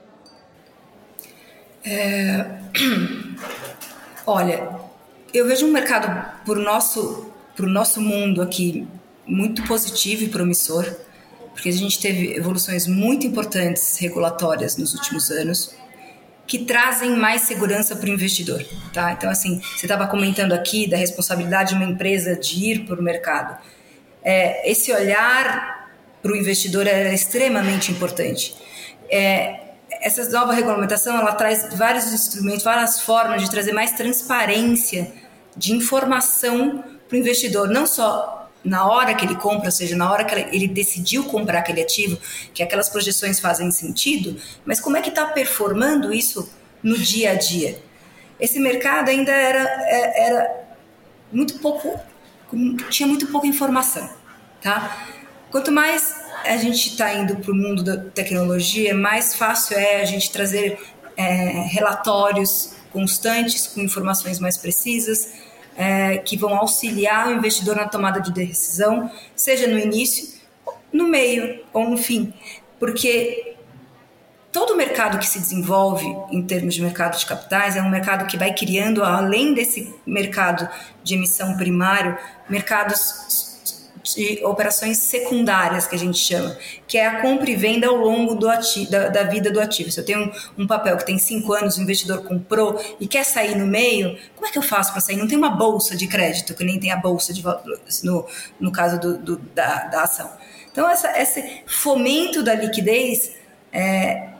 É... Olha, eu vejo um mercado para o nosso, pro nosso mundo aqui muito positivo e promissor, porque a gente teve evoluções muito importantes regulatórias nos últimos anos, que trazem mais segurança para o investidor, tá? Então, assim, você estava comentando aqui da responsabilidade de uma empresa de ir para o mercado. É, esse olhar para o investidor é extremamente importante. É, essa nova regulamentação, ela traz vários instrumentos, várias formas de trazer mais transparência de informação para o investidor, não só na hora que ele compra, ou seja, na hora que ele decidiu comprar aquele ativo, que aquelas projeções fazem sentido, mas como é que está performando isso no dia a dia? Esse mercado ainda era, era muito pouco, tinha muito pouca informação, tá? Quanto mais a gente está indo para o mundo da tecnologia, mais fácil é a gente trazer é, relatórios constantes, com informações mais precisas, É, que vão auxiliar o investidor na tomada de decisão, seja no início, no meio ou no fim. Porque todo mercado que se desenvolve em termos de mercado de capitais é um mercado que vai criando, além desse mercado de emissão primário, mercados de operações secundárias, que a gente chama, que é a compra e venda ao longo do ativo, da, da vida do ativo. Se eu tenho um, um papel que tem cinco anos, o investidor comprou e quer sair no meio, como é que eu faço para sair? Não tem uma bolsa de crédito, que nem tem a bolsa de valores no, no caso do, do, da, da ação. Então, essa, esse fomento da liquidez é,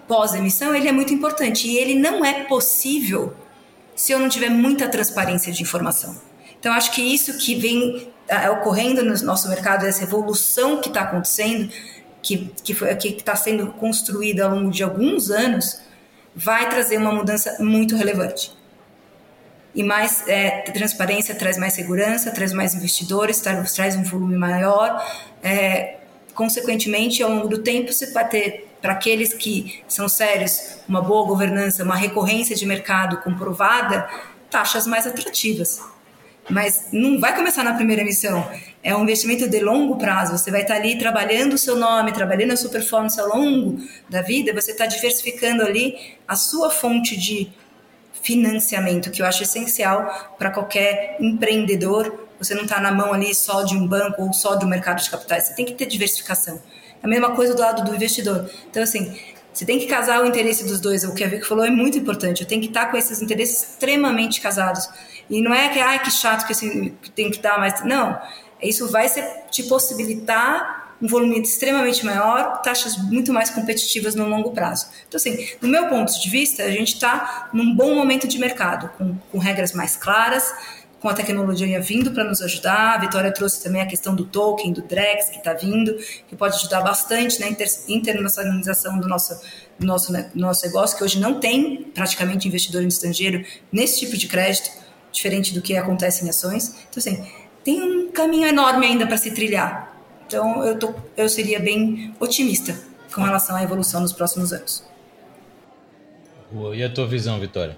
pós-emissão, ele é muito importante. E ele não é possível se eu não tiver muita transparência de informação. Então, acho que isso que vem é, ocorrendo no nosso mercado, essa evolução que está acontecendo, que que foi, que está sendo construída ao longo de alguns anos, vai trazer uma mudança muito relevante. E mais é, transparência traz mais segurança, traz mais investidores, traz, traz um volume maior. É, consequentemente, ao longo do tempo, você vai ter, para aqueles que são sérios, uma boa governança, uma recorrência de mercado comprovada, taxas mais atrativas. Mas não vai começar na primeira emissão. É um investimento de longo prazo. Você vai estar ali trabalhando o seu nome, trabalhando a sua performance ao longo da vida. Você está diversificando ali a sua fonte de financiamento, que eu acho essencial para qualquer empreendedor. Você não está na mão ali só de um banco ou só do mercado de capitais. Você tem que ter diversificação. A mesma coisa do lado do investidor. Então, assim, você tem que casar o interesse dos dois. O que a Vicky falou é muito importante. Eu tenho que estar com esses interesses extremamente casados. E não é que, ai, que chato que assim, tem que dar mais. Não, isso vai ser, te possibilitar um volume extremamente maior, taxas muito mais competitivas no longo prazo. Então, assim, do meu ponto de vista, a gente está num bom momento de mercado, com, com regras mais claras, com a tecnologia vindo para nos ajudar. A Vitória trouxe também a questão do token, do Drex, que está vindo, que pode ajudar bastante na inter, internacionalização do nosso, do, nosso, do nosso negócio, que hoje não tem praticamente investidor estrangeiro nesse tipo de crédito, diferente do que acontece em ações. Então, assim, tem um caminho enorme ainda para se trilhar. Então, eu, tô, eu seria bem otimista com relação à evolução nos próximos anos. Boa. E a tua visão, Vitória?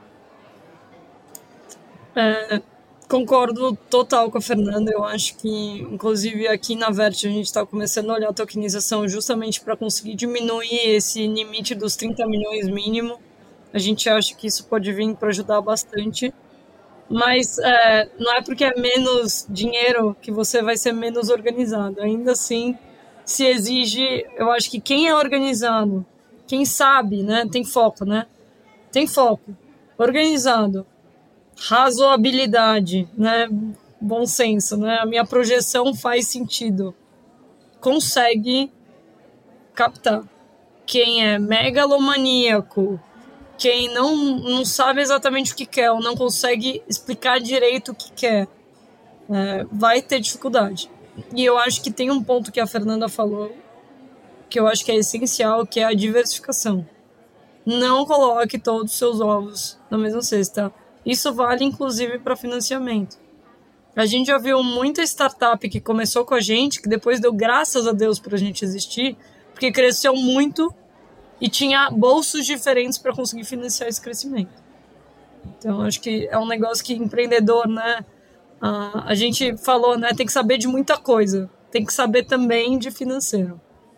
É, concordo total com a Fernanda. Eu acho que, inclusive, aqui na Vert, a gente está começando a olhar a tokenização justamente para conseguir diminuir esse limite dos trinta milhões mínimo. A gente acha que isso pode vir para ajudar bastante. Mas é, não é porque é menos dinheiro que você vai ser menos organizado. Ainda assim, se exige, eu acho que quem é organizado, quem sabe, né, tem foco, né? Tem foco, organizado, razoabilidade, né, bom senso, né? A minha projeção faz sentido. Consegue captar. Quem é megalomaníaco, quem não, não sabe exatamente o que quer ou não consegue explicar direito o que quer, é, vai ter dificuldade. E eu acho que tem um ponto que a Fernanda falou que eu acho que é essencial, que é a diversificação. Não coloque todos os seus ovos na mesma cesta. Isso vale inclusive para financiamento. A gente já viu muita startup que começou com a gente, que depois deu graças a Deus para a gente existir, porque cresceu muito e tinha bolsos diferentes para conseguir financiar esse crescimento. Então, acho que é um negócio que empreendedor, né? A, a gente falou, né? Tem que saber de muita coisa. Tem que saber também de financeiro.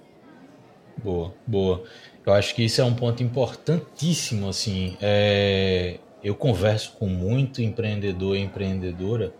Boa, boa. Eu acho que isso é um ponto importantíssimo, assim. É, eu converso com muito empreendedor e empreendedora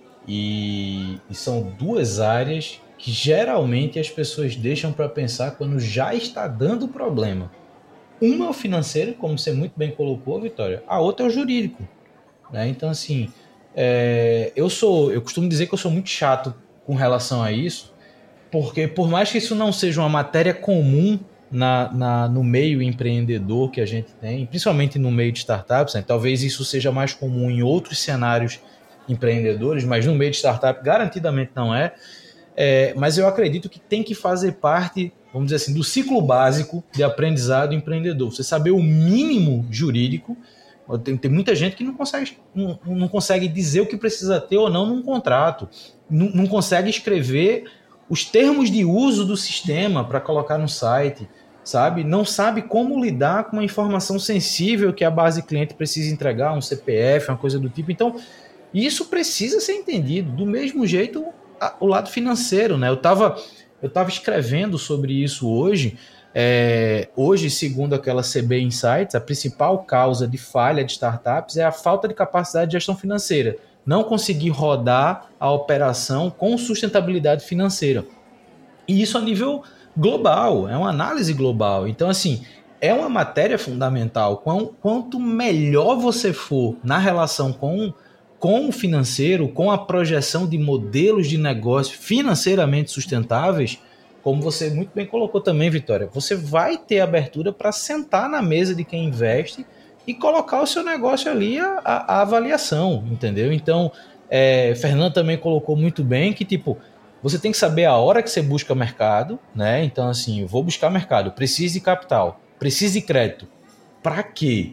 e, e são duas áreas que geralmente as pessoas deixam para pensar quando já está dando problema. Uma é o financeiro, como você muito bem colocou, Vitória. A outra é o jurídico, né? Então, assim, é, eu sou, eu costumo dizer que eu sou muito chato com relação a isso, porque por mais que isso não seja uma matéria comum na, na, no meio empreendedor que a gente tem, principalmente no meio de startups, né? Talvez isso seja mais comum em outros cenários empreendedores, mas no meio de startup garantidamente não é. É, mas eu acredito que tem que fazer parte, vamos dizer assim, do ciclo básico de aprendizado empreendedor. Você saber o mínimo jurídico. Tem, tem muita gente que não consegue, não, não consegue dizer o que precisa ter ou não num contrato. Não, não consegue escrever os termos de uso do sistema para colocar no site, sabe? Não sabe como lidar com uma informação sensível que a base cliente precisa entregar, um C P F, uma coisa do tipo. Então, isso precisa ser entendido. Do mesmo jeito, o lado financeiro, né? Eu estava eu tava escrevendo sobre isso hoje. É, hoje, segundo aquela C B Insights, a principal causa de falha de startups é a falta de capacidade de gestão financeira. Não conseguir rodar a operação com sustentabilidade financeira. E isso a nível global, é uma análise global. Então, assim, é uma matéria fundamental. Quanto melhor você for na relação com com o financeiro, com a projeção de modelos de negócio financeiramente sustentáveis, como você muito bem colocou também, Vitória, você vai ter abertura para sentar na mesa de quem investe e colocar o seu negócio ali a, a, a avaliação, entendeu? Então, é, Fernando também colocou muito bem que, tipo, você tem que saber a hora que você busca mercado, né? Então, assim, eu vou buscar mercado, preciso de capital, preciso de crédito. Para quê?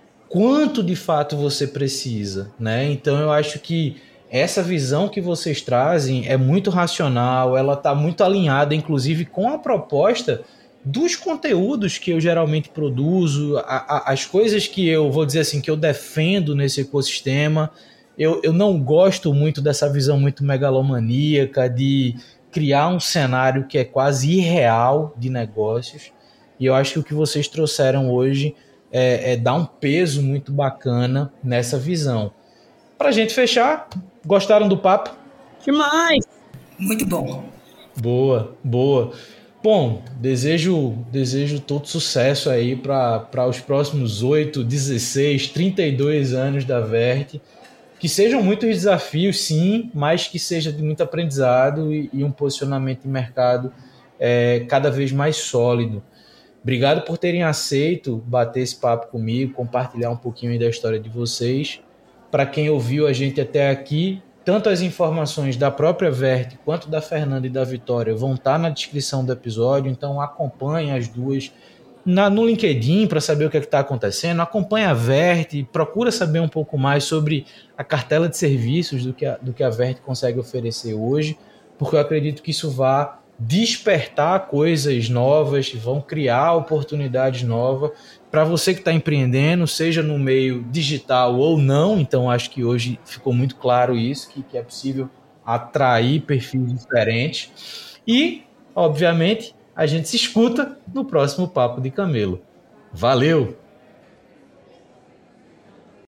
Quanto de fato você precisa, né? Então, eu acho que essa visão que vocês trazem é muito racional, ela está muito alinhada, inclusive, com a proposta dos conteúdos que eu geralmente produzo, a, a, as coisas que eu vou dizer assim, que eu defendo nesse ecossistema. Eu, eu não gosto muito dessa visão muito megalomaníaca de criar um cenário que é quase irreal de negócios. E eu acho que o que vocês trouxeram hoje é, é dar um peso muito bacana nessa visão. Para a gente fechar, gostaram do papo? Demais! Muito bom. Boa, boa. Bom, desejo, desejo todo sucesso aí para os próximos oito, dezesseis, trinta e dois anos da Vert. Que sejam muitos desafios, sim, mas que seja de muito aprendizado e, e um posicionamento de mercado é, cada vez mais sólido. Obrigado por terem aceito bater esse papo comigo, compartilhar um pouquinho da história de vocês. Para quem ouviu a gente até aqui, tanto as informações da própria Vert quanto da Fernanda e da Vitória vão estar na descrição do episódio, então acompanhem as duas na, no LinkedIn para saber o que é está acontecendo, acompanhe a Vert, procura saber um pouco mais sobre a cartela de serviços do que a, do que a Vert consegue oferecer hoje, porque eu acredito que isso vai despertar coisas novas, vão criar oportunidades novas para você que está empreendendo, seja no meio digital ou não. Então acho que hoje ficou muito claro isso, que, que é possível atrair perfis diferentes. E, obviamente, a gente se escuta no próximo Papo de Camelo. Valeu!